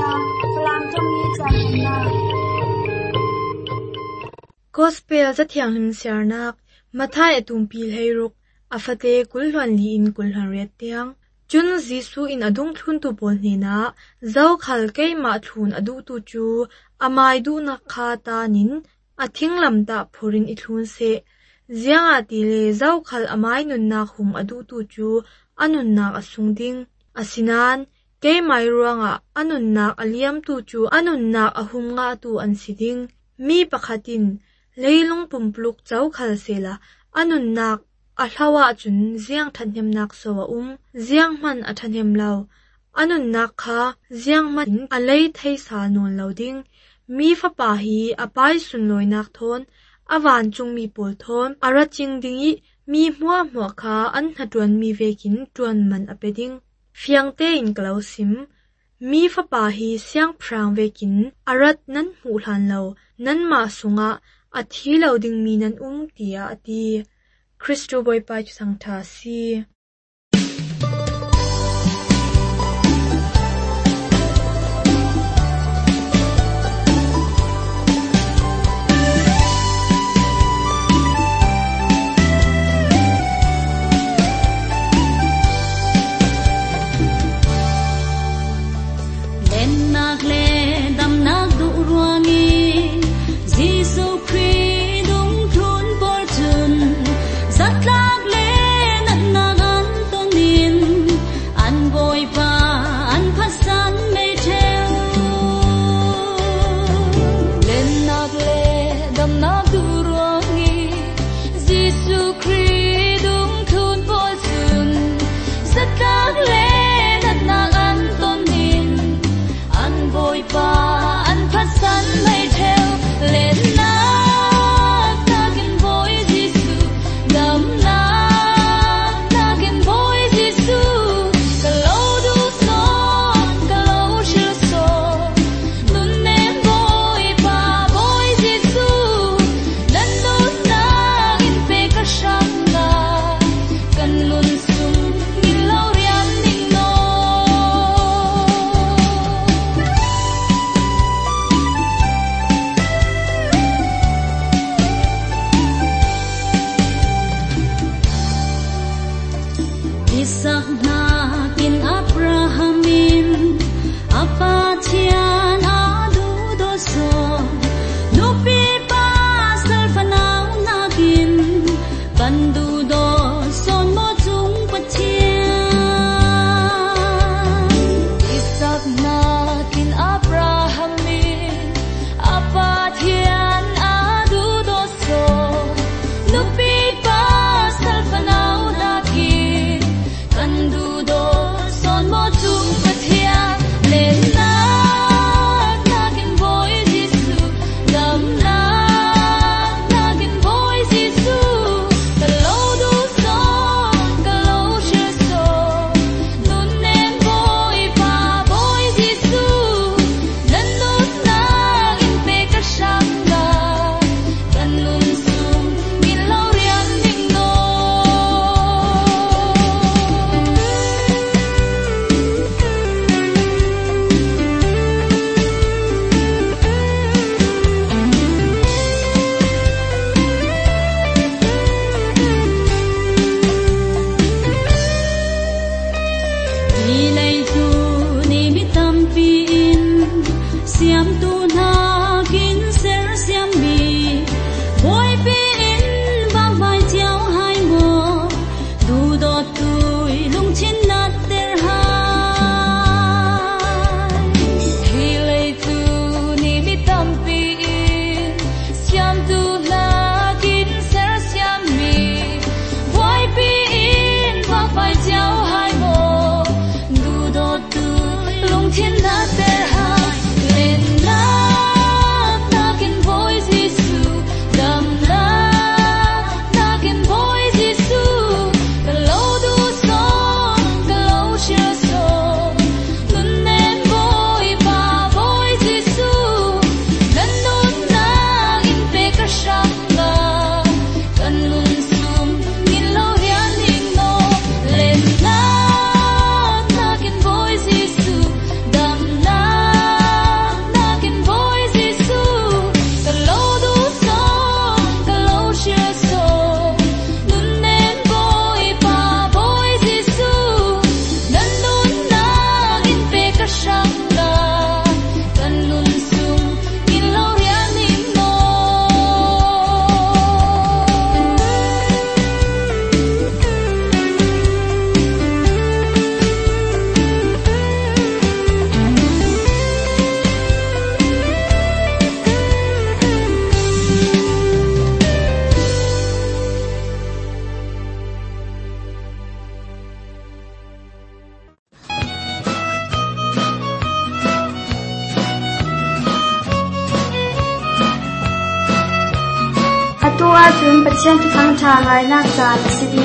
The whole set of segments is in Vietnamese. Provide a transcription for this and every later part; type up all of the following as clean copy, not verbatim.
Falang Tommy Channa Gospel za thiang lim siarnak mathai atumpi leiruk afate kulhwan li in kulhan riat tiang chun Jisu in adung thun tu bol nina zau khal kei ma thun adu tu chu amai du na kha ta nin athing lam ta phorin I thun se ziang ati le zau khal amai nun na hum adu tu chu anun nak asung ding asinan kei mai ruanga anun nak aliam tu chu anun nak ahum nga tu an siding mi pakhatin leilung pumpluk chau khal sela anun nak ahlawa chun ziang thanem nak sowa ziang man athanem lau anun nak kha ziang man alei thei sa non loading mi fa pa hi apai sun loi nak thon awan chung mi pol thon araching dingi mi hua hua kha an hatuan mi vekin tuan man apeding fiang te in klausim mi fa pa hi siang prang vekin arat nan hu hlan lo nan ma sunga athi loading mi nan tia ati Christo boy pa chu sang tha si boy Yeshua tun pathian tu thang tha ngai nak chan si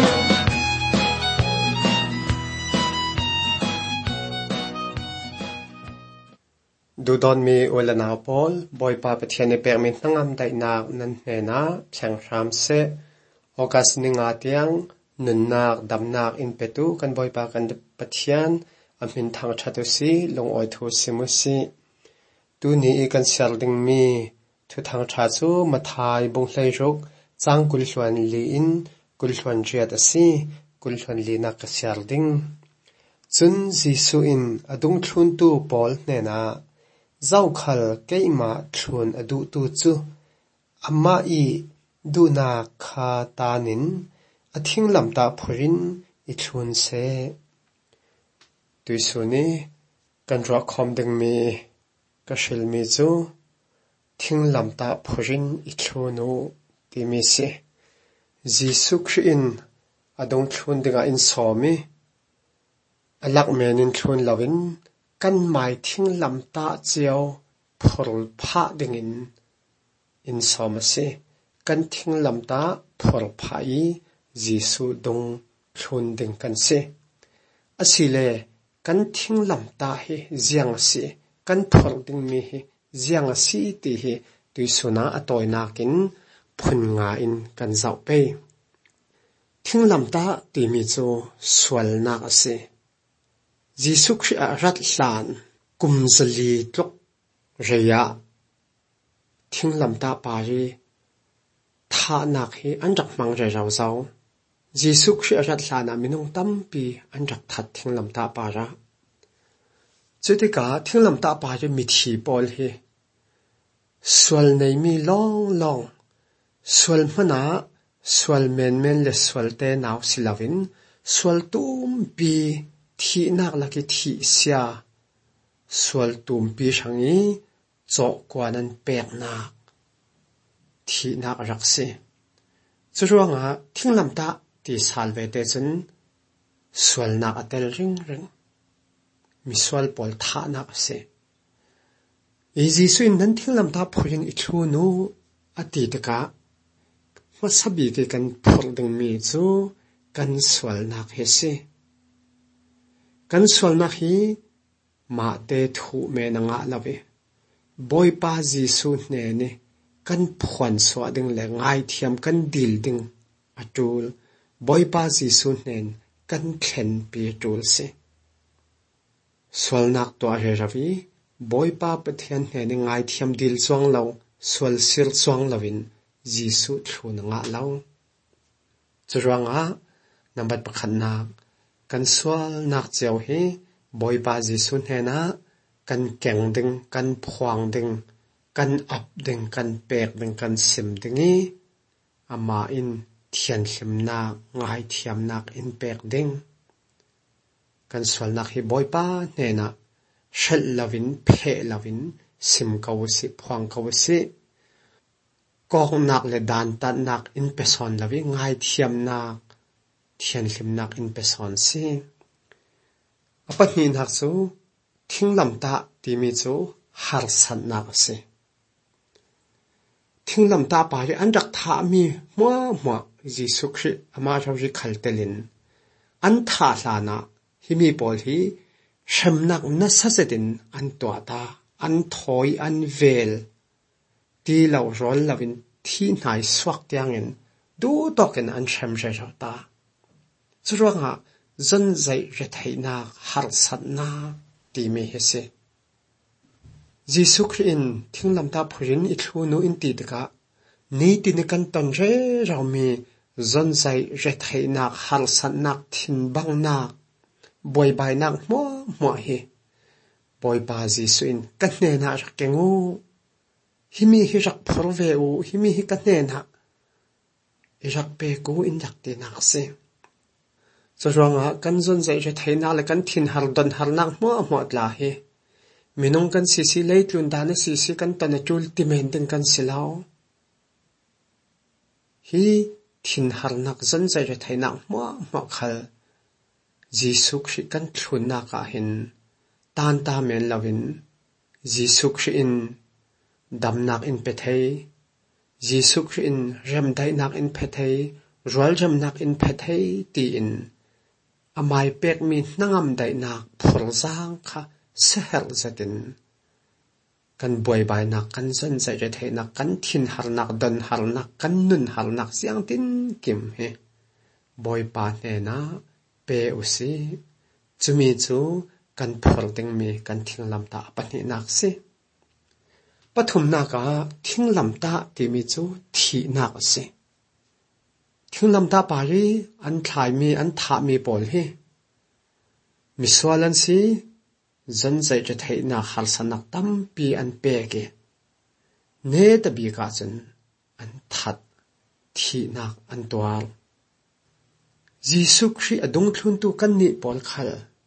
ดูดอนมีอลนาปอลบอยปาปะเทียนในเปรมินตั้งอำไดนักนันเนนะแข่งรามเซออกัสนิงอาเตียงนุนนักดำนักอินเปตูกันบอยปากันปะเทียนอมินทางชัตุสีลงออยทูซิมุสีดูนี้กันเซลดิงมีทุทางชัตุมาทายบงไลรุกจางกุลชวนลีอินกุลชวนเจียดสีกุลชวนลีนักเซลดิงจุนจีสุอินอดุงทุนตูปอลเนนะเจ้าขัลเกยมาชวนอดูตูจูอามาอีดูนาคาตานินอทิ้งลำตาพรินอิชวนเซตุยสุนีกันรักคอมดึงมีกระชิลมีจูทิ้งลำตาพรินอิชวนูตีมีเซจีสุครินอดงชวนดึงอินสอมีอลักเมนินชวนลาวินกันหมายทิ้งลำตาเจียวพอลพาดึงอินสอมเซกันทิ้งลำตาพอลพาอีจีสุดงชุนดึงกันเซอสิเลกันทิ้งลำตาเฮเจียงเซกันพอลดึงมีเฮเจียงสีตีเฮตุยสุนาอตอยนากินพุนงาอินกันเจ้าเปทิ้งลำตาตีมีโจสวลนาเซจีสุคริอารัตลานกุมซลีตกเรียทิ้งลำตาปารีท่านักให้อันจักมังเรเราเจ้าจีสุคริอารัตลานามินงตั้มปีอันจักทัดทิ้งลำตาปาระจุดกาทิ้งลำตาปารีมิถีปอลเฮส่วนในมีลองส่วนมนาส่วนเมนและส่วนเตนาวสิลาวินส่วนตุ้มปีที่นักลักที่เสียส่วนตุ่มปีช่างนี้โจกว่านั้นแปลกนักที่นักรักเสียจะรู้ว่าทิ้งลำตาที่สาลเวเตจนส่วนนักอัตเลริงมีส่วนปอลท่านักเสียอีจีสุนนั้นทิ้งลำตาพยินอิชูนูอดีตกะว่าสบีกันพอลดึงมีจูกันส่วนนักเฮเซกันส่วนนักฮีมาเตถูเมนังอาลาเวบอยปาจีสุนเนเนกันพวนสวดึงและง่ายเทียมกันดิลดึงอจูลบอยปาจีสุนเนนกันเข็นปีจูลเซส่วนนักตัวเฮราวีบอยปาปะเทียนเนนง่ายเทียมดิลสวงเหลาส่วนสิรสวงลาวินจีสุทูนังอาเหลาจรวงานำบัดประคันนักกันสวลนักเจ้าเฮบอยปาจีสุนเฮนะกันแก่งดึงกันพวงดึงกันอับดึงกันเปกดึงกันสิมดึงนี้อามาอินเทียนสิมนักง่ายเทียมนักอินเปกดึงกันสวลนักเฮบอยปาเนนะเชลลาวินเพลาวินสิมกาวสิพวงกาวสิกองนักและดานตัดนักอินเปซอนลาวิง่ายเทียมนักเทียนสิมนักอินเปซอนสิอปัจจุบันจูทิ้งลำตาที่มีจูหาร์สันนักสิทิ้งลำตาไปอันรักท่ามีมัวจีสุคริอามาเราจิขัลเตลินอันท่าลานะที่มีปอลีเชมนักนัสเซดินอันตัวตาอันถอยอันเวลที่เราร้อนลาวินที่ไหนสวักเตียงเงินดูตอกันอันเชมเจาตาจะรู้ว่าจนใจเรทัยนักหาร์สันนักที่มีเฮเซจีสุครินทิ้งลำตาพรินอิทูนูอินตีดกะนี่ตินกันตันเรเรามีจนใจเรทัยนักหาร์สันนักทินบังนักบอยบายนักมัวเฮบอยบาจีสุอินกันเนนักรักเกงูฮิมีฮิรักพรเวอูฮิมีฮิกันเนนักรักเปกูอินรักตีนักเซจะรองกันจนใจจะไทยนาและกันทินหาร์ดันหาร์นักมัวลาเฮมินงกันซีเลยตุนดานซีกันตันจูลติเมนดึงกันสิลาวฮีทินหาร์นักจนใจจะไทยนักมัวขัลจีสุคริกันทุนนักเห็นตานตาเมนลาวินจีสุคริอินดำนักอินเปเท Jesu Christ rem dai nak in pethei rual jam nak in pethei ti in amai pek mi nangam dai nak phur zang kha seher zatin kan boy bai nak kan zan zai je thei nak kan thin har nak don har nak kan nun har nak siang tin kim he boy pa ne na pe usi chumi chu kan phur ting mi kan thing lam ta pani nak se pathum na ka thing lam ta ti mi chu thi nak se thing lam ta pari an thlai mi an tha mi pol hi mi swalan si zan zai je thei na har sanak tam pi an pe ke ne ta bi ka chen an that thi nak an twal Jesu Christ adung thlun tu kan ni pol khal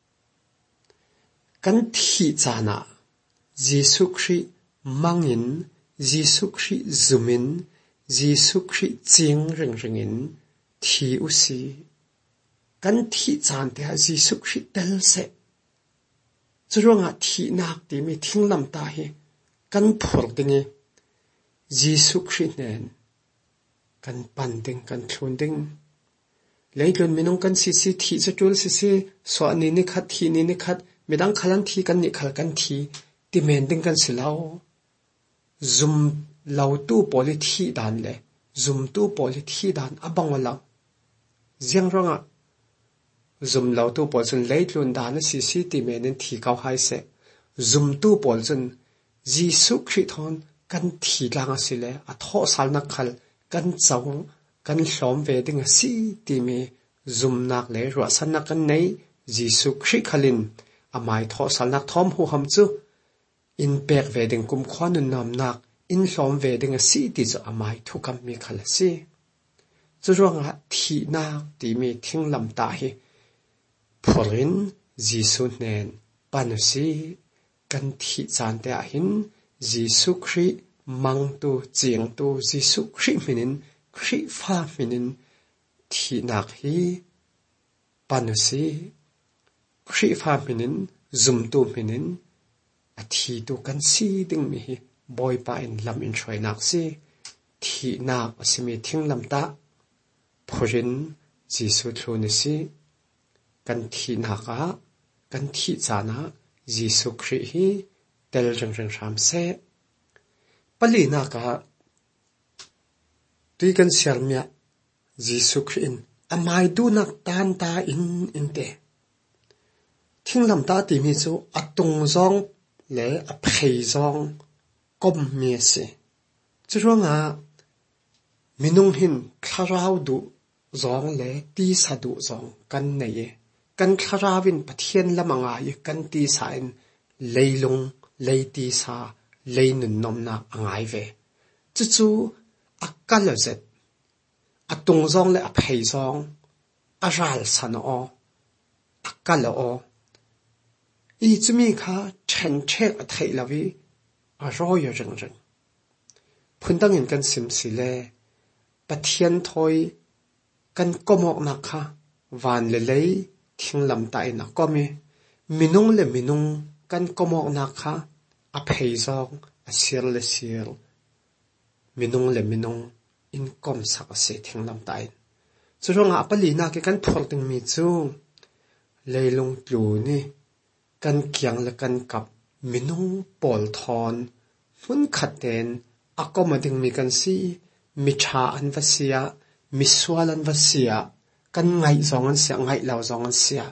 kan thi chana Jesu Christ mangin Jesu Christ zumin Jesu Christ jing ring thi usi kan thi chan te Jesu Christ tel se churanga thi nak ti mi thinglam ta hi kan phur dingi Jesu Christ nen kan pan ding kan thlun ding leilon minung kan si thi chatul si so ani ni khat thi ni khat midang khalan thi kan ni khal kan thi ti men ding kan silao zum lau tu poli thi dan le zum tu poli thi dan abang wala jiang ronga zum lau tu pol chun leilon dan si ti men thi kau hai se zum tu pol chun Jesu Christ thon kan thi langa sile a tho sal na khal kan chau kan hlom ve ding si ti me zum nak le ro san na kan nei Jesu Christ khalin amai tho sal nak thom hu ham chu in pek ve ding kum khon nam nak in hlom ve ding si ti chu amai thu kam mi khal si chu ronga thi nak ti mi thing lam ta hi phorin Jesu nen panusi kan thi chan te a hin Jesu Christ mang tu chiang tu Jesu Christ minin Christ fa minin thi nak hi panusi Christ fa minin zum tu minin a thi tu kan si ding mi hi boy pa in lam in throi nak si thi nak asimi thing lam ta phorin Jesu thlun si kan thi naka kan thi chana Jesu Christ hi tel jang ram se pali naka tui kan siarmya Jesu Christ amai du nak tan ta in te thing lam ta ti mi chu atung zong le a phei zong kom mi se chronga minung hin kharau du zong le ti sa du zong kan nei kan kharawin pathian lamanga ye kan ti sa in leilung leiti sa leinun nomna angai ve chu akal zet atung zong le a phei zong a ral san o akal o I chumi kha chen chek a thei lawi a ro yo jeng phundang in kan sim sile pathian thoi kan komok na kha van le lei thinglam ta ina komi minung le minung kan komok na kha a phei zong a sir le sir minung le minung in kom sak se thinglam ta in churonga apali na ke kan thol ting mi chu leilung tlu ni kan kyang le kan kap minung pol thon hun khaten akomading mi kan si mi tha an vasia mi swal an vasia kan ngai zong an sia ngai lau zong an sia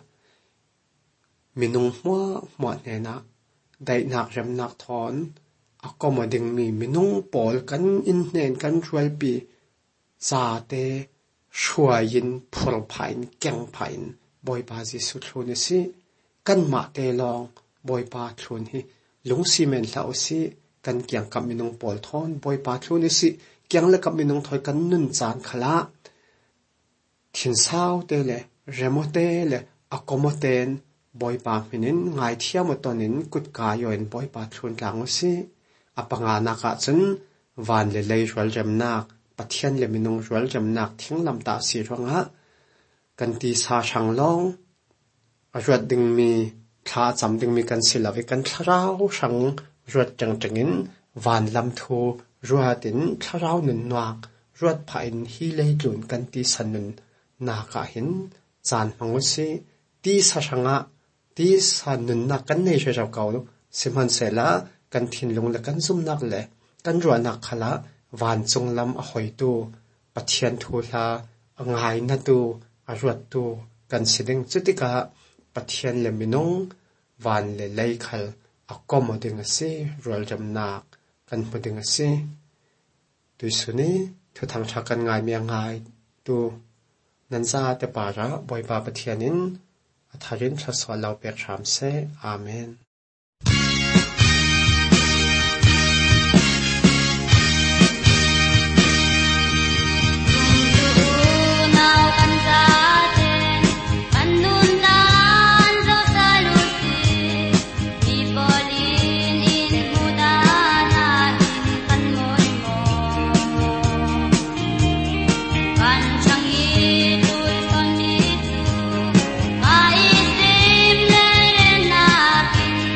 minung hwa ne na dai nak rem nak thon akomading mi minung pol kan in nen kan rual pi za te shuayin phur phain kyang phain boy pa Jesu thlun si kan ma te long boy pa thlun hi lung simen hlau si kan kyang kap minung pol thon boy pa thlun si kyang le kap minung thoi kan nun chan khala thin sao te le remote le akomoten boy pa minin ngai thiam tonin kut ka yoin boy pa thlun tlang si apanga na ka chun van le lei rwal jam nak pathian le minung rwal jam nak thinglam ta si ronga kan ti sa thang long ruat ding mi tha cham ding mi kan silawi kan tharau sang ruat chang changin van lam thu ruatin tharau nun nuak ruat phain hi leilun kan ti sanun na ka hin chan mangusi ti saranga ti sanun na kan nei shau kau simhan sela kan thinlung la kan zum nak le kan ruwa nak khala van chunglam a hoitu pathian thula angai na tu aruat tu kan siding chutika pathian le minong van le lei khal akomoding ase rol jam nak kan puding ase tuisuni thu thang thakan ngai mi ngai tu nanza te para boipa pathianin atharin thaswa lau pek tham se amen. Hãy subscribe cho kênh Ghiền Mì Gõ để không bỏ lỡ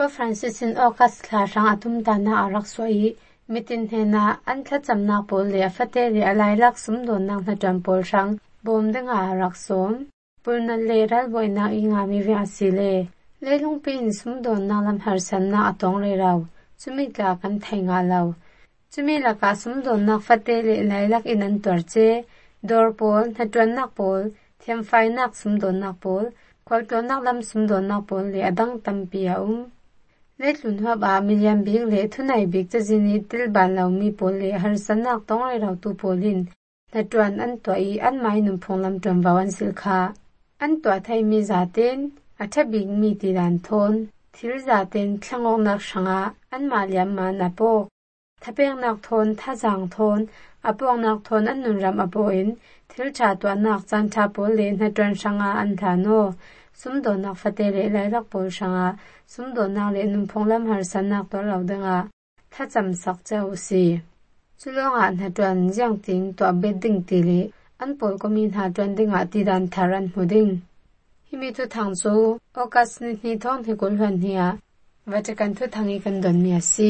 Pope Francis in August klarang atum dana arak soi mitin hena an thachamna pol le afate le alailak sumdon nang hlatram pol rang bom denga arak som pulna le ral boina inga mi ve asile leilung pin sumdon nang lam harsan na atong le raw chumi ka kan thainga law chumi la ka sumdon nak fate le lailak inan torche dor pol hlatran nak pol thiam fai nak sumdon nak pol kwalton nak lam sumdon nak pol le adang tampia Letlun hua ba miliam bing le thunai big cha jini til ban law mi pol le harsan nak tong le raw tu polin hlatran an to I an mai num phonglam tram bawan silkha an to thai mi zaten atha bing mi tiran thon thil zaten thlangong nak shanga an ma liam ma na po thapeng nak thon thajang thon apong nak thon an nun ram apoin thil cha to nak chan tha pol le hlatran shanga an thano sumdon nak fate le lailak pol shanga sumdon nak le num phonglam harsan nak to law denga thacham sak chau si chulonga hlatran jang ting to bedding tili an pol komin hlatran dinga tidan tharan huding himi tu thangchu August ni thong hi kul han hiya Vatican tu thangi kan don mi asi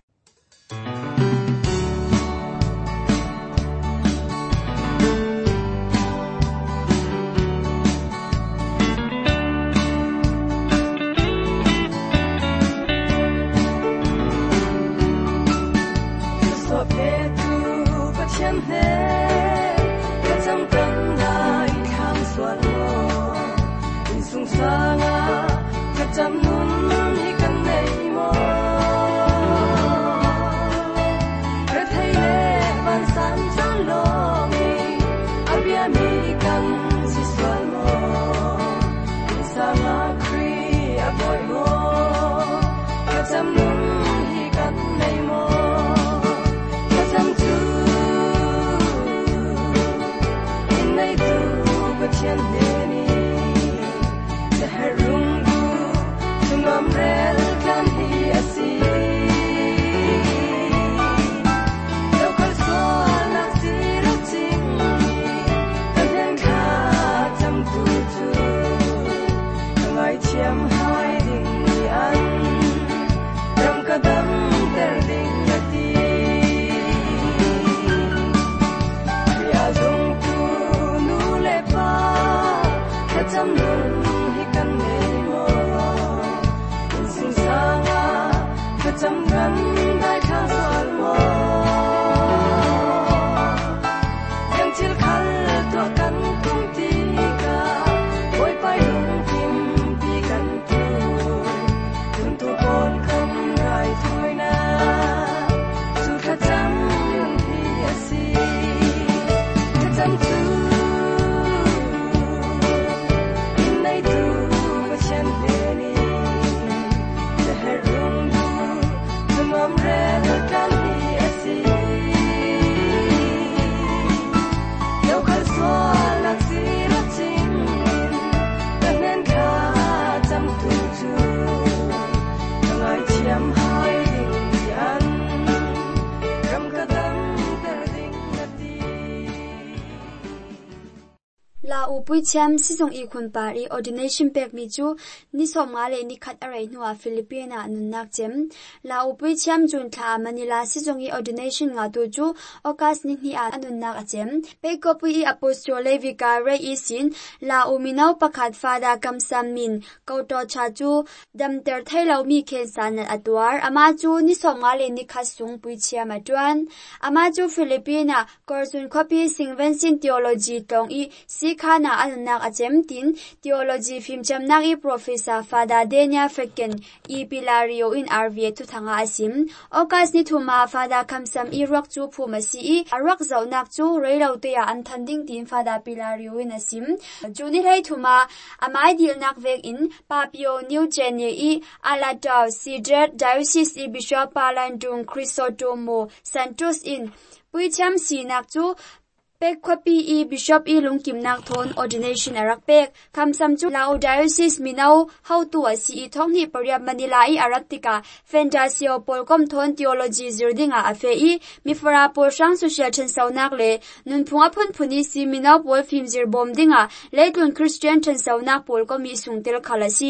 Pui cham sisong I khun pari ordination pek mi chu ni somnga le ni khat arai nuwa Philippine nun nak chem la pui cham jun tha Manila sisong I ordination nga tu chu August ni a anun nak achem pe ko pui apostole vicare isin la minau pakhat fada kamsam min ko to cha chu damter thailo mi khen san atwar ama chu ni somnga le ni khat sung pui cham atwan ama chu Philippine korsun copy singvensin theology tong I sikhana anunak achem tin theology film chamnak I professor fada Denia Frecken I Pilario in RVA tu thanga asim August ni thuma fada kamsam I rock chu phumasi I arak zaunak chu reilo te ya anthanding tin fada Pilario in asim juni rei thuma amai dilnak vek in Papio New Genie I Alatau Sidret Diocese I Bishop Palandung Crisostomo Santos in puicham sinak chu pek khopi I bishop I lungkim nak thon ordination arak pek kamsam chu Lao diocese minau how to asi I thong ni pariap Manila I araktika Fantasio polkom thon theology zirdinga afe I mifara polsang social chen saunak le nun phunga phun phuni si minau pol film zir bom dinga leitun Christian chen saunak polkom I sungtel khalasi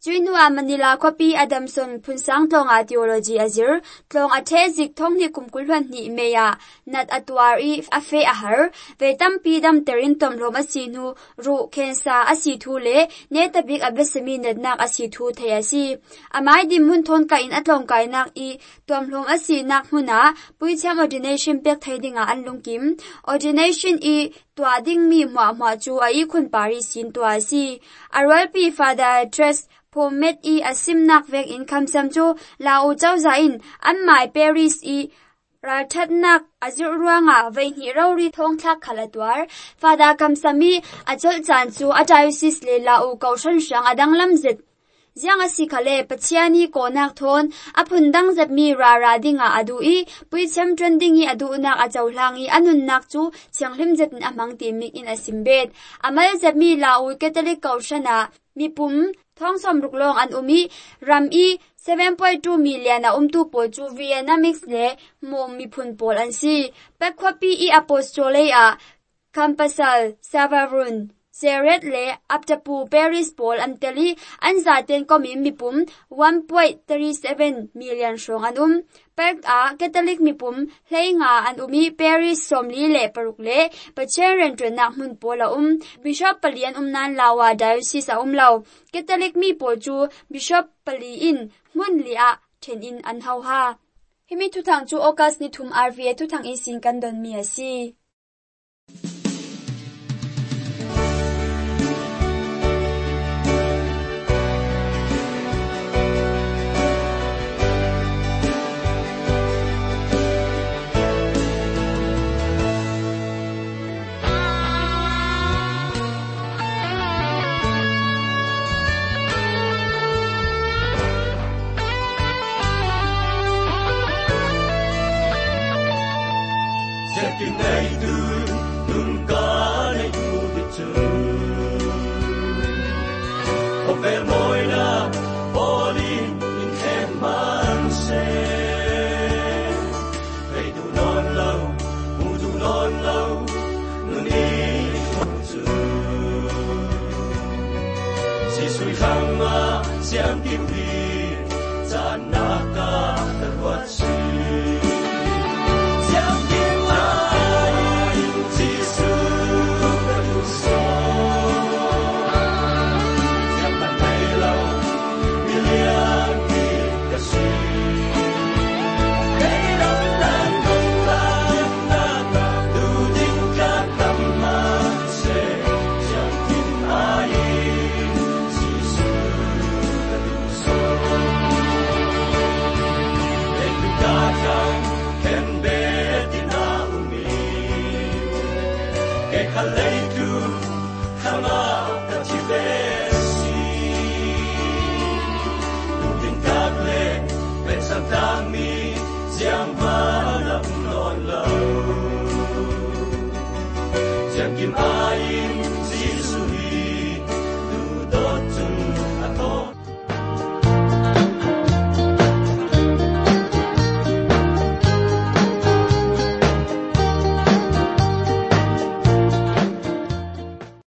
Juinua Manila copy Adamson punsang tlonga theology azir tlong athe zik thong ni kumkulhuan ni meya nat atwar I afe ahar vetam pidam terin tomhlom asinu ru kensa asithu le netabik abesemi nednak asithu thayasi amai dimun thon ka in atlong kai nak I tomhlom asinak huna puicham ordination pek thaidinga anlungkim ordination I twading mi hwa chu ai khun pari sin twasi arwalpi father trust Pomet I asimnak vek in kamsam chu lau chawza in anmai Paris I rathatnak azurruanga veini rauri thong thak khalatwar fada kamsami achol chan chu diocese le lau kaushan sang adanglam zet Jiang asikhale pachiani konak thon apundang zapmi rara dinga adui puicham trending I adu nak achawhlangi anunnak chu changlim zetin amang timik in asimbet amal zapmi lau Catholic kaushana mipum thong som ruklong an umi ram I 7.2 million na tu chu Vietnamese le mom mi phun pol an si pekhopi I apostole a Campasal Savarun Seret le aptapu Paris Paul anteli anzaten komi mipum 1.37 million shong anum pek a Catholic mipum hleinga an umi Paris somli le paruk le pacheren trenak mun pola Bishop Palian nan lawa diocese a law Catholic mi po chu Bishop Pali in mun li a then in an hau ha himi tu thang chu August ni thum RVA tu thang in sin kan don mi asi Hallelujah,